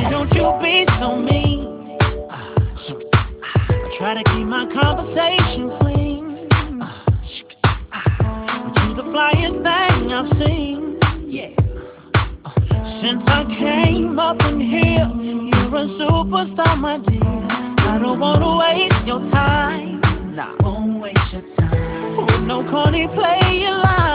Don't you be so mean. I try to keep my conversation clean. But you the flyest thing I've seen. Yeah. Since I came up in here, you're a superstar, my dear. I don't wanna waste your time. Nah, won't waste your time with no corny play your line.